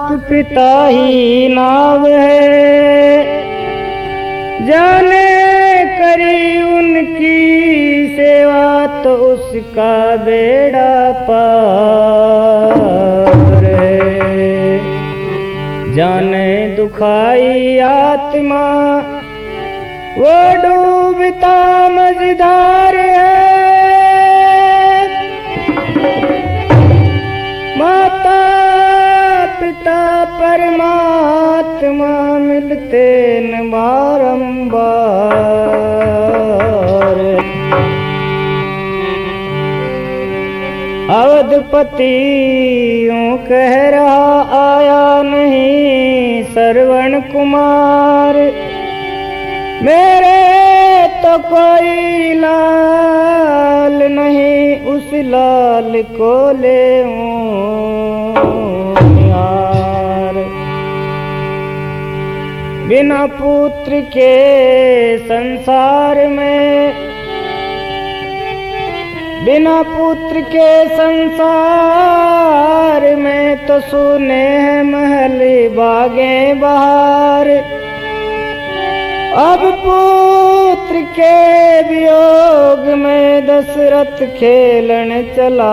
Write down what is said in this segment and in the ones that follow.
पिता ही नाव है, जाने करी उनकी सेवा तो उसका बेड़ा पार है। जाने दुखाई आत्मा वो डूबता मझधार है। माता पिता परमात्मा मिलते न बारंबार। अवधपति यूं कह रहा आया नहीं श्रवण कुमार, मेरे तो कोई लाल नहीं उस लाल को ले यार। बिना पुत्र के संसार में, बिना पुत्र के संसार में तो सुने हैं महल बागे बहार। अब पुत्र के वियोग में दशरथ खेलन चला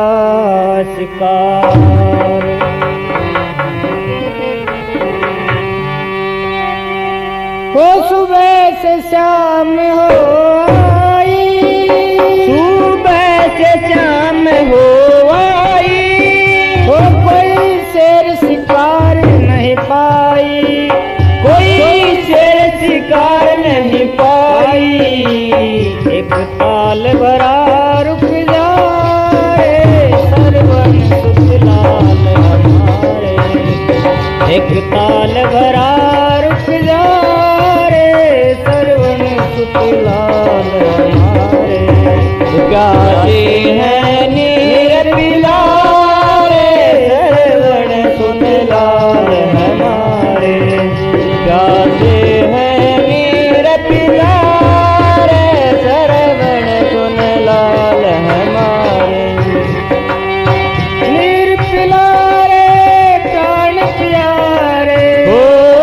शिकार। वो सुबह से शाम हो आई, सुबह से शाम हो आई, वो कोई शेर शिकार नहीं पाई, कोई शेर शिकार नहीं पाई। एक ताल भरा रुक जाए सरवन सुतलाल हमारे, एक ताल भरा रुक जाए सरवन सुतलाल हमारे। गाते हैं नीर पिलारे सरवन सुतलाल हमारे, गाते हैं वीर पिलारे सरवण सुनलाल हमारे। वीर पिलारे प्राण प्यारे हो,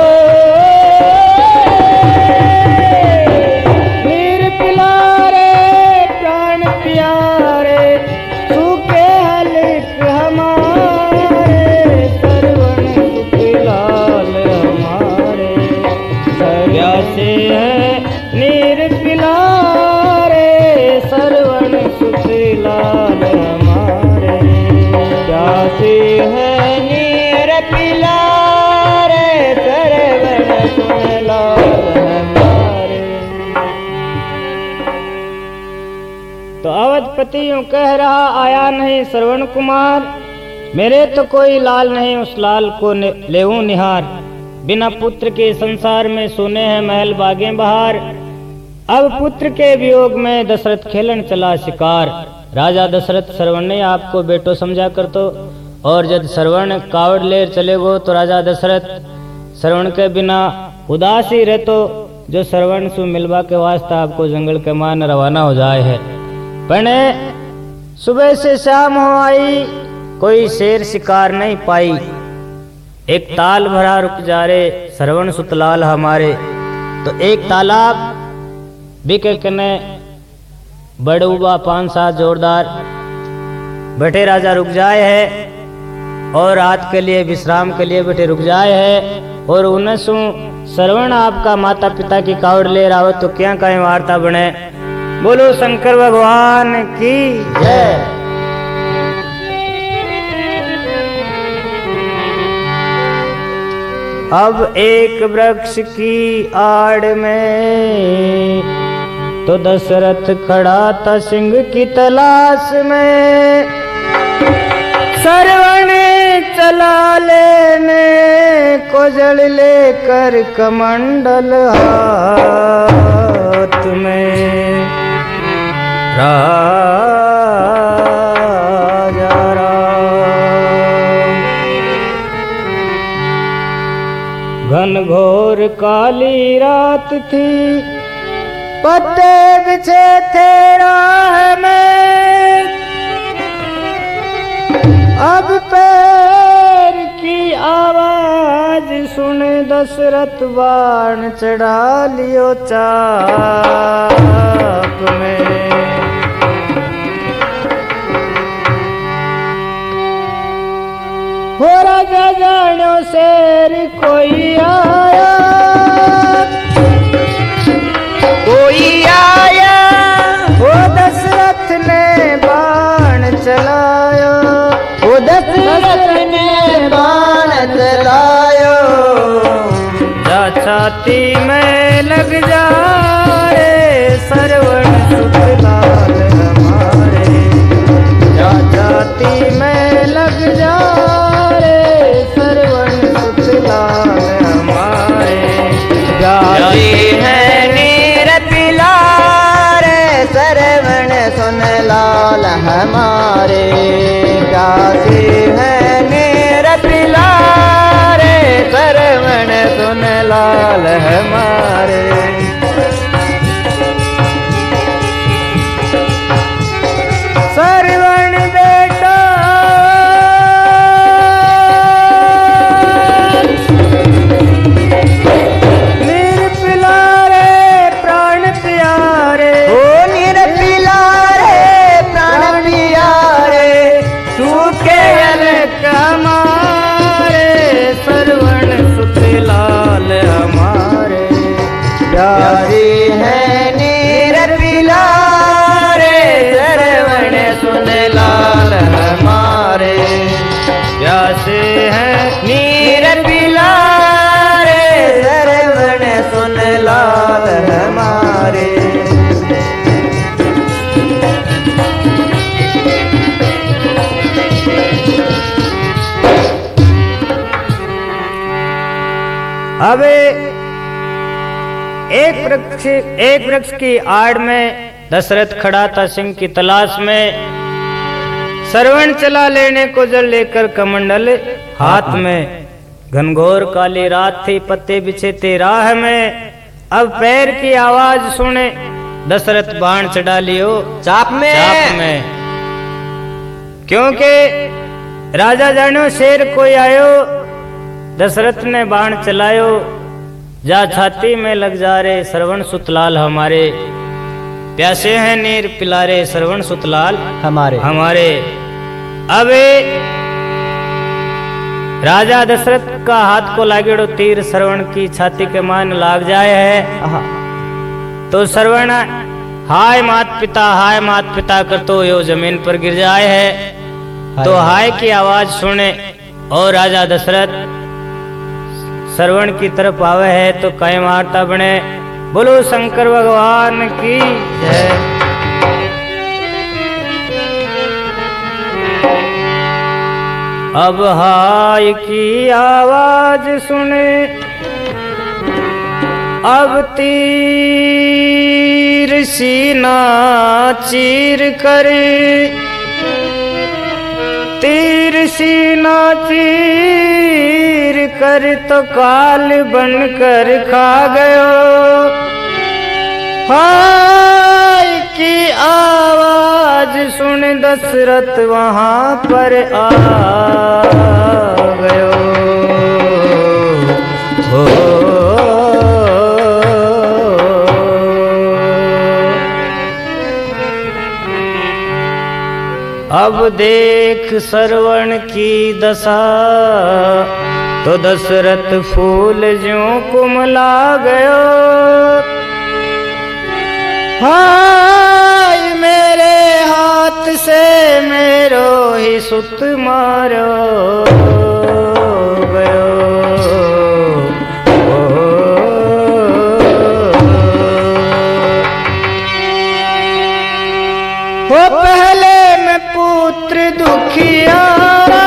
वीर पिलारे प्राण प्यारे, सूखे हल्क हमारे सरवण सुखलाल हमारे। प्यासे हैं नीर पिलारे सरवण सुखलाल हमारे, प्यासे हैं नीर पिलारे सरवण सुखलाल हमारे। तो अवधपति यूं कह रहा आया नहीं श्रवण कुमार, मेरे तो कोई लाल नहीं उस लाल को लेऊं निहार। बिना पुत्र के संसार में सोने हैं महल बागे बहार। अब पुत्र के वियोग में दशरथ खेलन चला शिकार। राजा दशरथ श्रवण ने आपको बेटो समझा कर तो, और जब श्रवण कावड़ लेर चले गो तो राजा दशरथ श्रवण के बिना उदास ही रहतो, जो श्रवण सु मिलवा के वास्ते आपको जंगल के मान रवाना हो जाए है। पने सुबह से शाम हो आई, कोई शेर शिकार नहीं पाई। एक ताल भरा रुक जा रे श्रवण सुतलाल हमारे। तो एक तालाब बिके कने बड़े उबा 5-7 जोरदार बैठे राजा रुक जाए है, और रात के लिए विश्राम के लिए बैठे रुक जाए है। और उन्हें सु श्रवण आपका माता पिता की कावड़ ले रावत तो क्या कहीं वार्ता बने। बोलो शंकर भगवान की जय। अब एक वृक्ष की आड़ में तो दशरथ खड़ा था सिंह की तलाश में। श्रवण चला लेने को जड़ लेकर कमंडल हाथ में। राजा राम घनघोर काली रात थी, पत्ते बिछे थे राह में। अब पैर की आवाज आवाज सुन दशरथ बाण चढ़ा लियो चाप में। हो राजा जानो शेर कोई आया, कोई आया। वो दशरथ ने बाण चलायो, वो दशरथ ने बाण चलायो। जा छाती में लग जा रे सरवण सुत लाल हमारे, जा छाती में लग जा रे सरवण सुत लाल हमारे। जाती है नीर पिलारे सरवण सुन लाल हमारे। जाती है नीर पिलारे सरवण सुन लाल हमारे। सरवण बेटा नीर पिलारे प्राण प्यारे, ओ नीर पिलारे प्राण प्यारे। सूखे अलग हमारे सरवण सुत लाल हमारे। जाती है नीर पिलारे सरवण सुन लाल हमारे। प्यासे हैं नीर पिलारे सरवण सुन लाल हमारे। अब एक वृक्ष की आड़ में दशरथ खड़ा था सिंह की तलाश में। सरवण चला लेने को जल लेकर कमंडल हाथ में। घनघोर काली रात थी, पत्ते बिछे थे राह में। अब पैर की आवाज सुने दशरथ बाण चढ़ा लियो चाप में। क्योंकि राजा जानो शेर कोई आयो, दशरथ ने बाण चलायो। जा छाती में लग जा रे सरवण सुतलाल हमारे। प्यासे हैं नीर पिलारे सरवण सुतलाल हमारे। अब राजा दशरथ का हाथ को लागेड़ो तीर सरवण की छाती के मान लाग जाए है। तो सरवण हाय मात पिता करतो यो जमीन पर गिर जाए है। तो हाय की आवाज सुने और राजा दशरथ सरवण की तरफ आवे है तो कई मारता बने। बोलो शंकर भगवान की जय। अब हाय की आवाज सुने, अब तीर सीना चीर करे, तीर सीना चीर कर तो काल बनकर खा गयो। हाय की आवाज सुन दशरथ वहां पर आ गयो। हो अब देख सरवण की दशा, तो दशरथ फूल ज्यों कुमला गयो। हाय मेरे हाथ से मेरो ही सुत मारो गयो। वो पहले में पुत्र दुखियारा,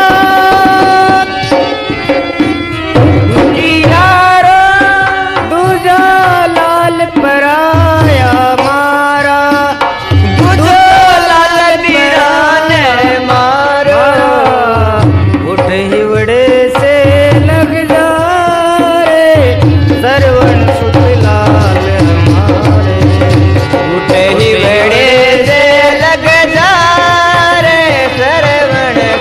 दूजा लाल पराया मारा, दूजा लाल बिराने मारा। उठ हिवड़े से लग जा रे सरवण सुत लाल हमारे। उठ हिवड़े से लग जा रे सरवण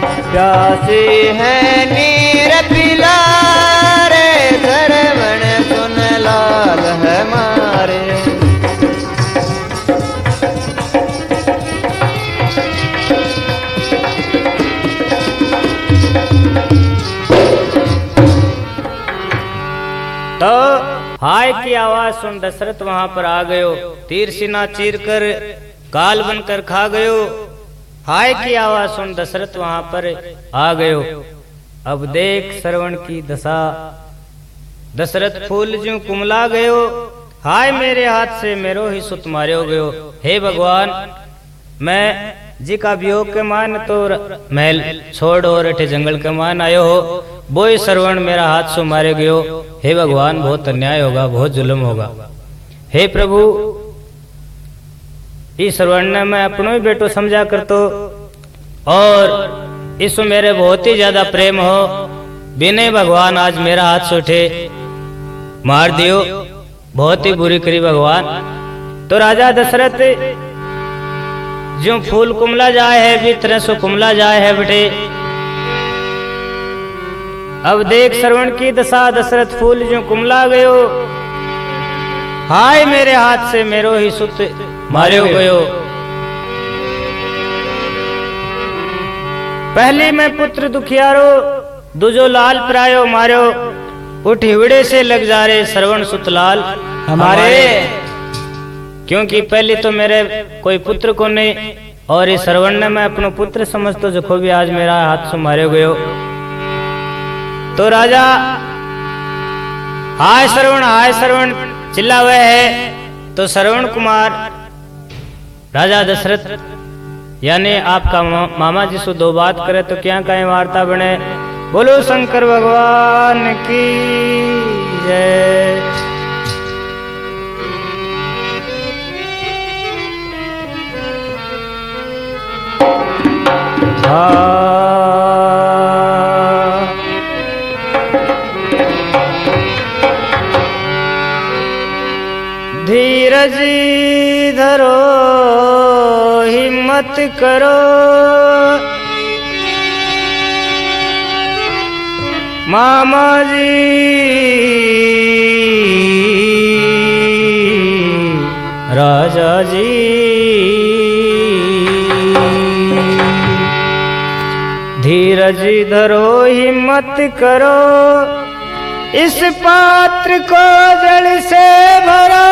प्यासे हैं नीर पिला रे श्रवण सुन लाल हमारे। तो हाय की आवाज सुन दशरथ वहां पर आ गयो, तीर सीना चीर कर काल बनकर खा गयो। हाय की आवाज सुन दशरथ वहां पर आ गयो। अब देख श्रवण की दशा, दशरथ फूल ज्यों कुमला गयो। हाय मेरे हाथ से मेरो ही सुत मार्यो गयो। हे भगवान, मैं जी का वियोग के मान तो महल छोड़ और अठे जंगल के मान आयो हो, वो ही श्रवण मेरा हाथ से मारे गयो। हे भगवान, बहुत अन्याय होगा, बहुत जुल्म होगा। हे प्रभु, इस श्रवण ने मैं अपनो ही बेटो समझा कर तो, और इसमें मेरे बहुत ही ज्यादा प्रेम हो, बिने भगवान आज मेरा हाथ से उठे मार दियो, बहुत ही बुरी करी भगवान। तो राजा दशरथ जो फूल कुमला जाए है भी तरह से कुमला जाए है बेटे। अब देख श्रवण की दशा, दशरथ फूल जो कुमला गयो। हाय मेरे हाथ से मेरो ही सुत मार्यो गयो। पहली मैं पुत्र दुखियारो, दूजो लाल प्रायो मार्यो। उठ हिवड़े से लग जा रे श्रवण सुत लाल हमारे। क्योंकि पहले तो मेरे कोई पुत्र को नहीं, और इस श्रवण ने मैं अपनो पुत्र समझतो जो भी आज मेरा हाथ से मारे गयो। तो राजा हाय श्रवण चिल्लावे है। तो श्रवण कुमार राजा दशरथ यानी आपका मामा जी से दो बात करे तो क्या कहीं वार्ता बने। बोलो शंकर भगवान की जय। धीरज धरो हिम्मत करो, मामा जी राजा जी। धीरज धरो हिम्मत करो, इस पात्र को जल से भरो।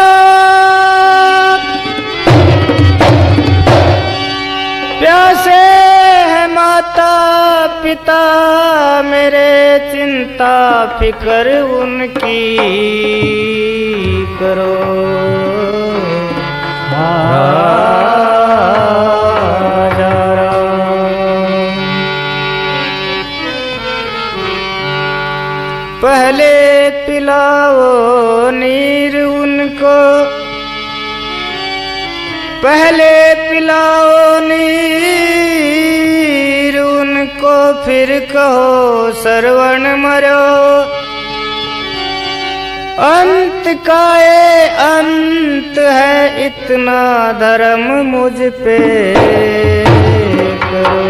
प्यासे है माता पिता मेरे, चिंता फिकर उनकी करो। पहले पिलाओ नीर उनको, पहले पिलाओ नीर उनको, फिर कहो श्रवण मरो। अंत का ये अंत है, इतना धर्म मुझ पे करो।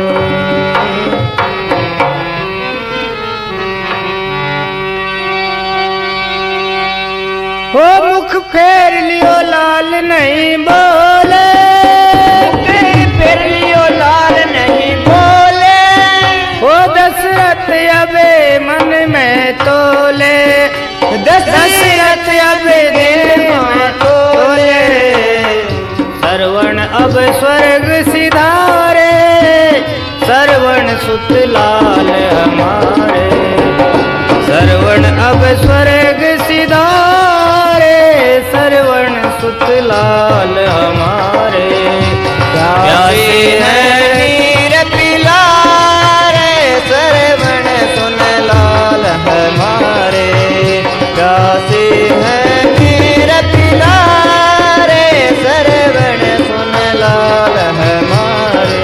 हो मुख फेर लियो लाल नहीं बोले, फेर लियो लाल नहीं बोले। हो दशरथ अबे मन में तोले, दशरथ अबे दिल में तोले। श्रवण अब स्वर्ग सिधारे, श्रवण सुत लाल हमारे। श्रवण अब स्वर्ग सिधारे, श्रवण सुत लाल हमारे। प्यासे हैं नीर पिला रे श्रवण सुन लाल हमारे। प्यासे हैं नीर पिला रे श्रवण सुन लाल हमारे।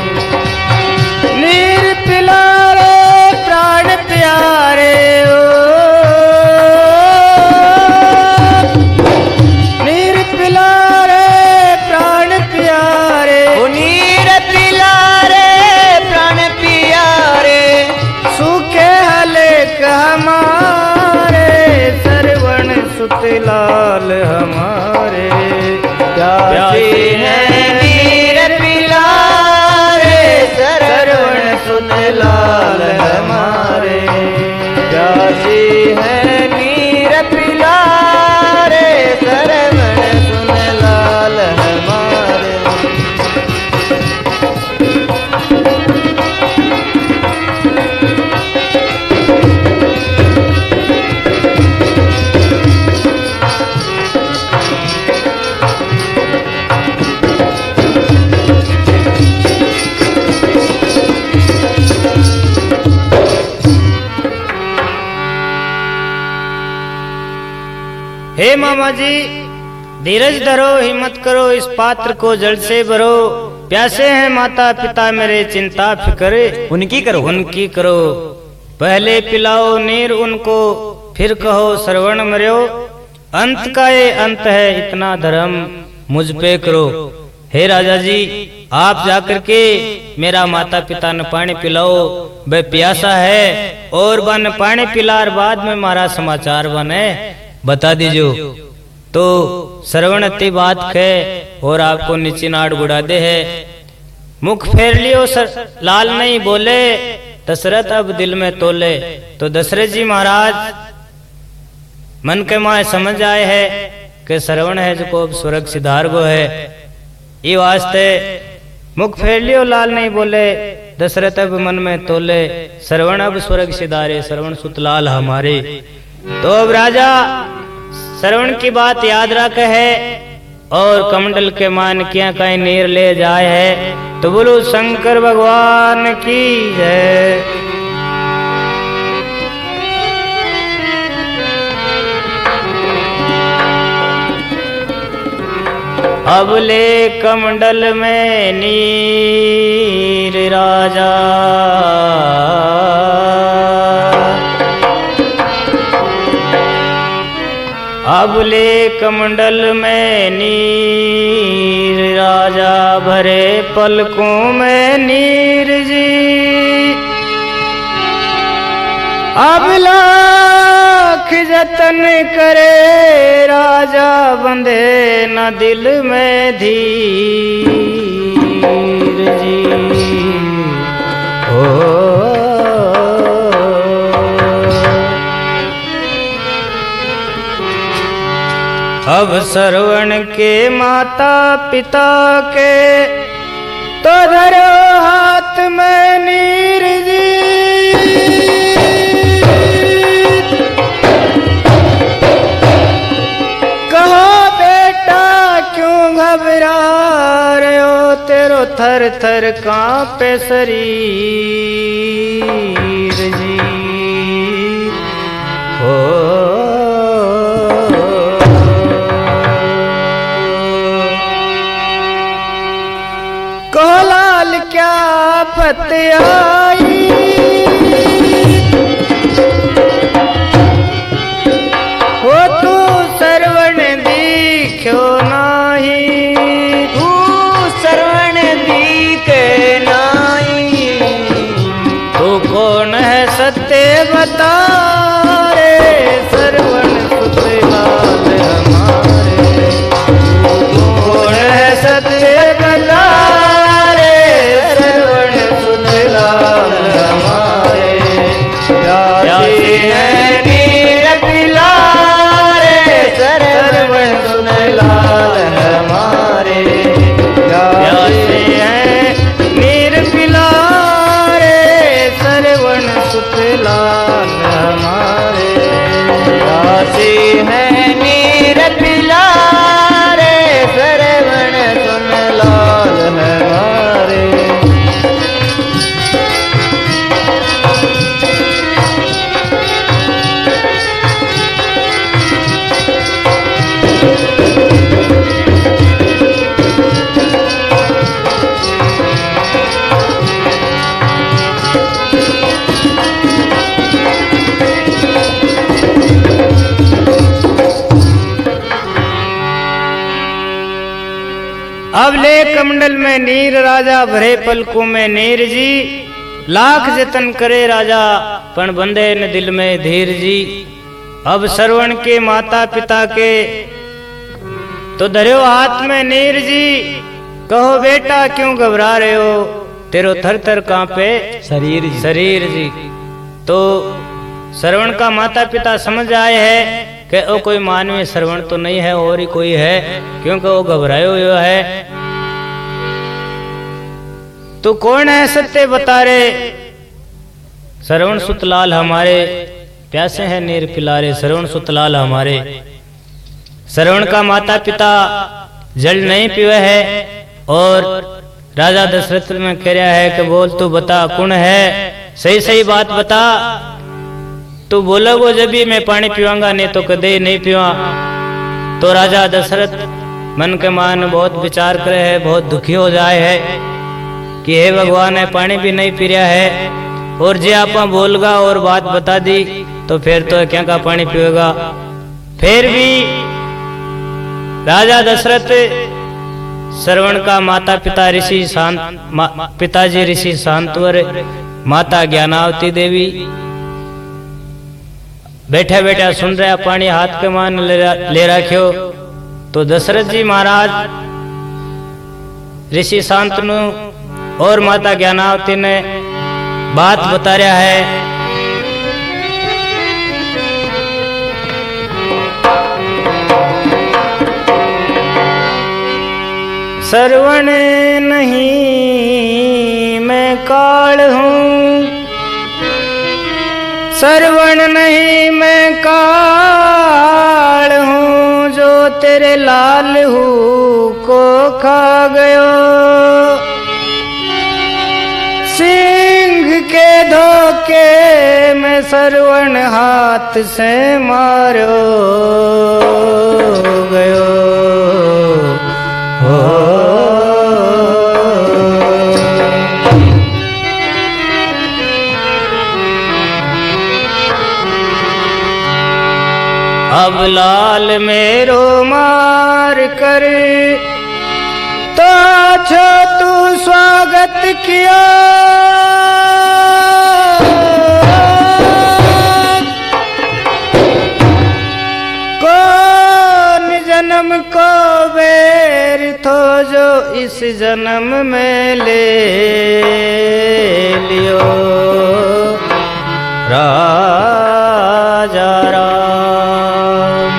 नीर पिला रे प्राण प्यारे, नीर पिला रे प्राण प्यारे। नीर हे मामा जी धीरज धरो, हिम्मत करो, इस पात्र को जल से भरो। प्यासे हैं माता पिता मेरे, चिंता फिक्र उनकी करो, उनकी करो। पहले पिलाओ नीर उनको, फिर कहो श्रवण मर्यो। अंत का ये अंत है, इतना धर्म मुझ पे करो। हे राजा जी आप जाकर के मेरा माता पिता ने पानी पिलाओ, वह प्यासा है। और बन पानी पिलार बाद में मारा समाचार बने बता दीजो। तो श्रवण अति बात है और आपको नीचे नाड़ गुड़ा दे है। मुख फेर लियो लाल नहीं बोले, दशरथ अब दिल में तोले। तो दशरथ जी महाराज मन के माए समझ आए है कि श्रवण है जो को अब स्वर्ग सिधार गो है। ये वास्ते मुख फेर लियो लाल नहीं बोले, दशरथ अब मन में तोले। श्रवण अब स्वर्ग सिधारे, श्रवण सुतलाल हमारे। तो अब राजा श्रवण की बात याद रख है और कमंडल के मान किया कहीं नीर ले जाए है। तो बोलो शंकर भगवान की जय। अब ले कमंडल में नीर राजा, अब ले कमंडल में नीर राजा, भरे पलकों में नीर जी। अब लाख जतन करे राजा, बंधे न दिल में धीर जी। ओ अब श्रवण के माता पिता के, तो धरो हाथ में नीर जी। कहो बेटा क्यों घबरा रहे हो, तेरो थर थर कांपे शरीर जी। ओ लाल क्या आफत आई, हो तू श्रवण दीख्यो नाही, तू श्रवण दीखे नाही। तू कौन है सत्य बता रे, श्रवण सुतलाल हमारे। कौन है सत्य बता अब ले कमंडल में नीर राजा, भरे पलकों में नीर जी। लाख जतन करे राजा, पण बंदे न दिल में धीर जी। अब श्रवण के माता पिता के, तो धर्यो हाथ में नीर जी। कहो बेटा क्यों घबरा रहे हो, तेरो थर थर कांपे शरीर जी। तो श्रवण का माता पिता समझ आए है कि वो कोई मानवीय श्रवण तो नहीं है और ही कोई है, क्योंकि वो घबराए हुए है। तो कौन है सत्य बता रे, श्रवण सुतलाल हमारे। प्यासे हैं नीर पिलारे, श्रवण सुतलाल हमारे। श्रवण का माता पिता जल नहीं पीवे है और राजा दशरथ में कह रहा है कि बोल तू बता कौन है, सही सही बात बता। तू बोलोगो जब भी मैं पानी पीवांगा, नहीं तो कदे नहीं पीवा। तो राजा दशरथ मन के मान बहुत विचार करे है, बहुत दुखी हो जाए है कि हे भगवान है पानी भी नहीं पी रहा है, और जे आपा बोलगा और बात बता दी तो फिर तो क्या का पानी पिएगा। फिर भी राजा दशरथ श्रवण का माता पिता ऋषि पिताजी ऋषि शांतवर, माता ज्ञानावती देवी बैठा बैठा सुन रहा, पानी हाथ के मान ले रखियो। तो दशरथ जी महाराज ऋषि शांतनु और माता ज्ञानावती ने बात बता रहा है। श्रवण नहीं मैं काल हूँ, श्रवण नहीं मैं काल हूँ, जो तेरे लाल हूँ को खा गयो। सिंह के धोखे में श्रवण हाथ से मारो गयो। अब लाल मेरो मार कर तो छो तू स्वागत किया, कौन जन्म को बेर थो जो इस जन्म में ले लियो। राजा राम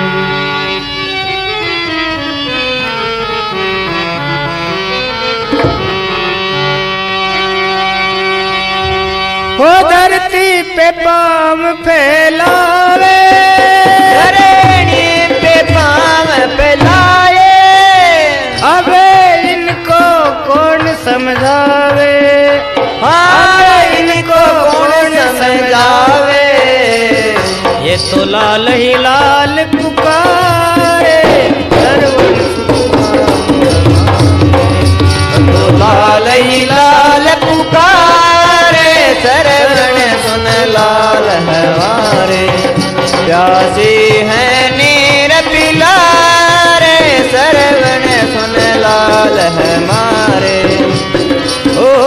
वो धरती पे पाम फैलावे, धरणी पे पाम फैलाए, अब इनको कौन समझावे। हाँ इनको कौन समझावे। ये तो लाल ही लाल पुकारे, श्रवण तो लाल ही लाल पुकारे, श्रवण सुन लाल हमारे। प्यासी है नीर पिलारे, श्रवण सुन लाल हमारे। ओ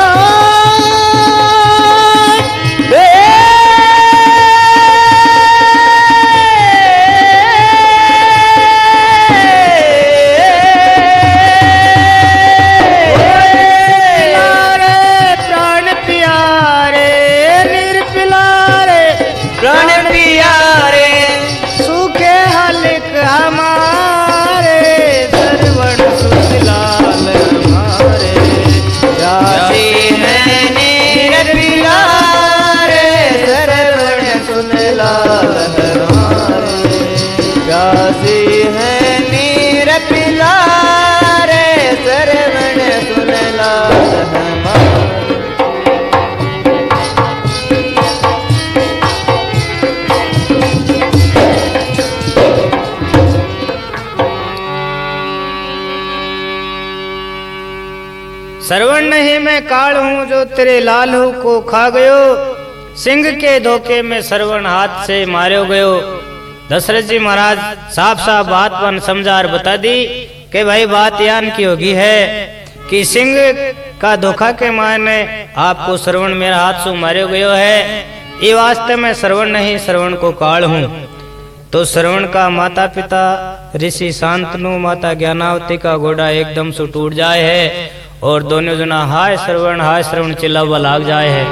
श्रवण नहीं मैं काल हूँ, जो तेरे लाल हूँ को खा गयो। सिंह के धोखे में श्रवण हाथ से मारो गयो। दशरथ जी महाराज साफ साफ बात बन समझा बता दी कि भाई बात यान की होगी है कि सिंह का धोखा के माने आपको श्रवण मेरा हाथ से मारो गयो है। ये वास्तव में श्रवण नहीं, श्रवण को काल हूँ। तो श्रवण का माता पिता ऋषि शांतनु माता ज्ञानावती का घोड़ा एकदम से टूट जाए है, और दोनों जना हाय श्रवण चिल्लावा लाग जाए है।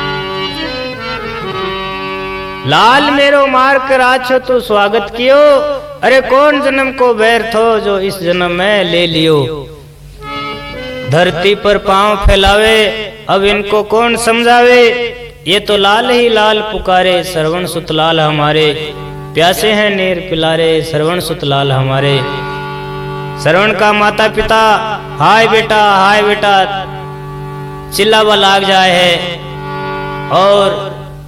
लाल मेरो मार कर आछो तो स्वागत कियो, अरे कौन जन्म को बैर थो जो इस जन्म में ले लियो। धरती पर पांव फैलावे, अब इनको कौन समझावे। ये तो लाल ही लाल पुकारे, श्रवण सुत लाल हमारे। प्यासे हैं नीर पिलारे, श्रवण सुत लाल हमारे। श्रवण का माता पिता हाय बेटा चिल्लावा लाग जाए है, और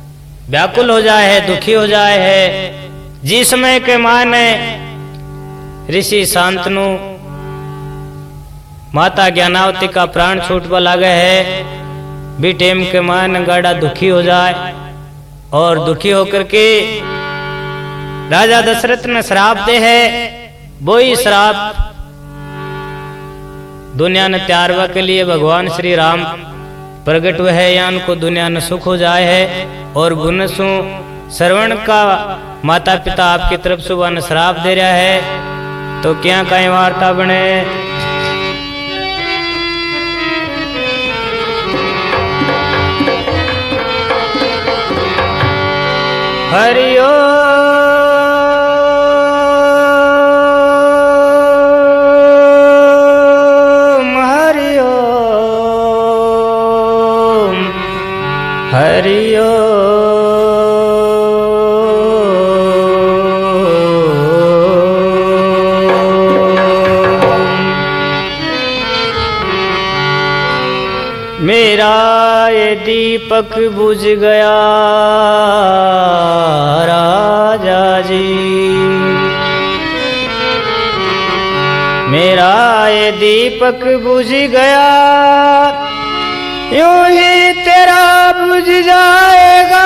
व्याकुल हो जाए है, दुखी हो जाए है। जिस समय के माँ ने ऋषि शांतनु माता ज्ञानावती का प्राण छूटवा लागे है। भी टेम के मान गाड़ा दुखी हो जाए और दुखी होकर के राजा दशरथ ने श्राप दे है। वो ही श्राप दुनिया ने त्यारवा के लिए भगवान श्री राम प्रकट हुए है या उनको दुनिया में सुख हो जाए है। और गुणसु श्रवण का माता पिता आपकी तरफ से वन श्राप दे रहा है। तो क्या कहीं वार्ता बने। हरिओ हरिओ मेरा ये दीपक बुझ गया राजा जी। मेरा ये दीपक बुझ गया यूं ही तेरा बुझ जाएगा।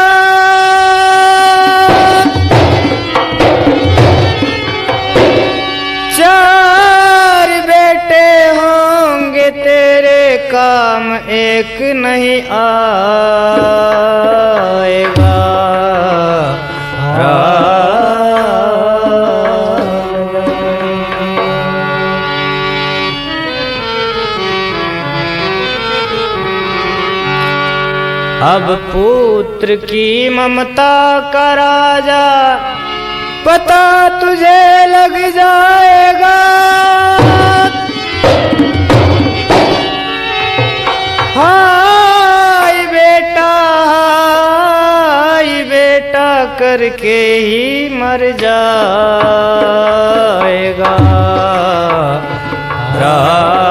चार बेटे होंगे तेरे काम एक नहीं आएगा। अब पुत्र की ममता का राजा पता तुझे लग जाएगा। हाय बेटा करके ही मर जाएगा।